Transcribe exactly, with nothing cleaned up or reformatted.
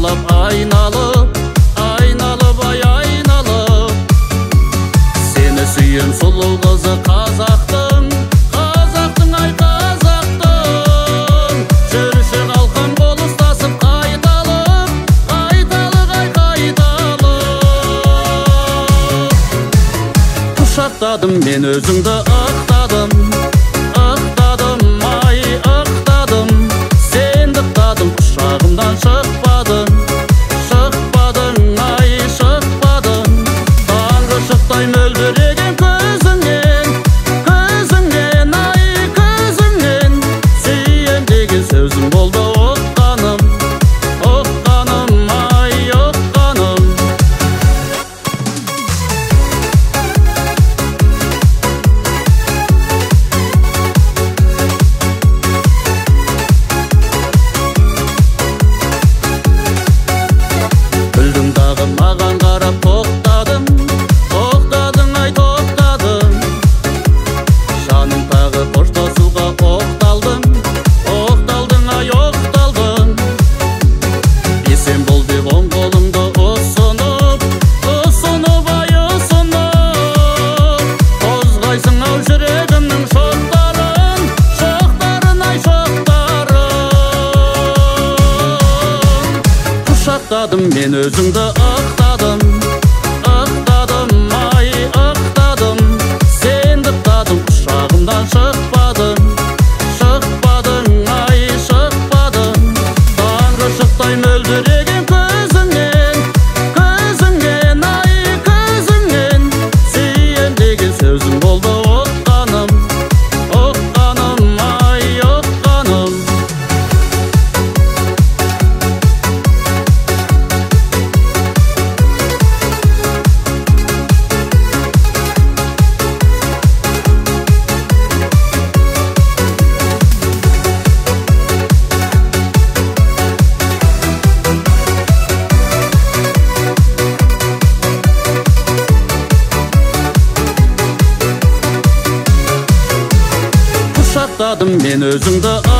айналып айналып айналып ай айналып сені сүйем сұлу қызы қазақтың қазақтың ай қазақтың жүрші қалқан қол ұстасып қайталып қайталық ай қайталып құшақтадым мен өзіңді ықтадым ықтадым ай ықтадым сенді ықтадым құшағымдан шықпадың шықпадың ай шықпадың таңғы шықтай мөлдіреген көзіңнен көзіңнен ай көзіңнен сүйем деген сөзім болды ұққаным ұққаным ай ұққаным күлдің дағы маған қарап тоқтадың тоқтадың ай тоқтадың жаның тағы қоштасуға оқталдың оқталдың ай оқталдың есен бол деп оң қолымды ұсынып ұсынып ай ұсынып қозғайсың ау жүрегімнің шоқтарын шоқтарын ай шоқтарын құшақтадым мен өзіңді ықтадым ықтадым ай ықтадым сенді ықтадым құшағымдан шықпадың шықпадың ай шықпадың таңғы шықтай мөлдіреген көзіңнен көзіңнен ай көзіңнен сүйем деген сөзім болды ұққаным ұққаным ай ұққаным құшақтадым мен өзіңді